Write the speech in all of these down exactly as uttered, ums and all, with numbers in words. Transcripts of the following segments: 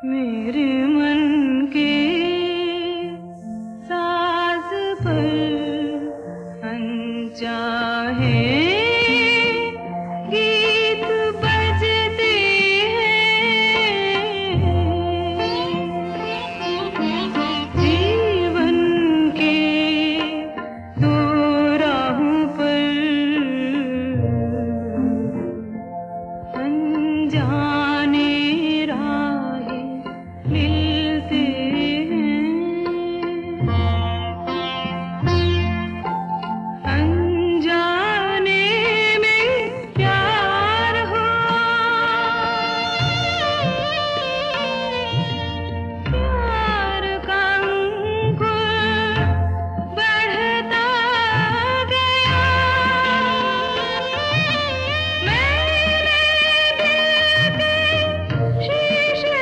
मेरे मन के साज पर अनचाहे गीत बजते हैं। जीवन के दो राहों पर अनजाने मिलते हैं। अनजाने में प्यार हो, प्यार का अंकुर बढ़ता गया। मैंने दिल के शीशे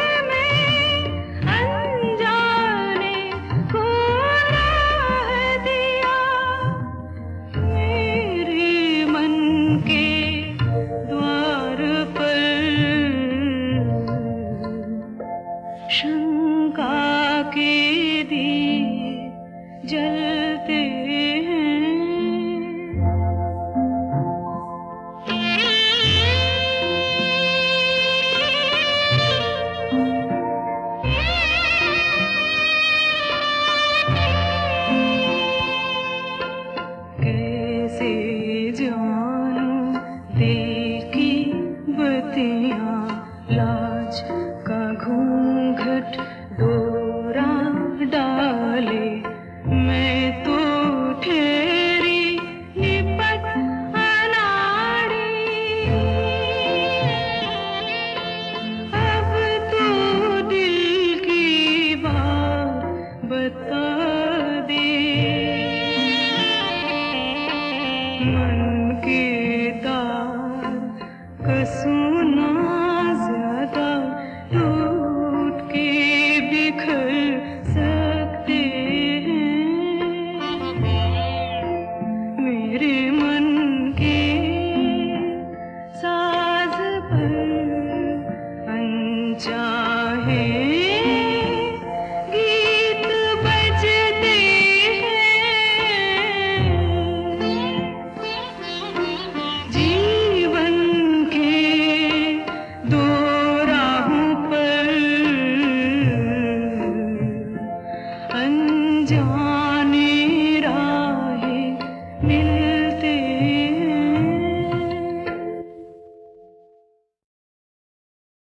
शंका के दिए जलते हैं। कैसे जानूं दिल की बत्तियां, लाज का घूंघट डोरा डाले। मैं तो ठहरी निपट अनाड़ी, अब तो दिल की बात बता दे। मन के तार कसम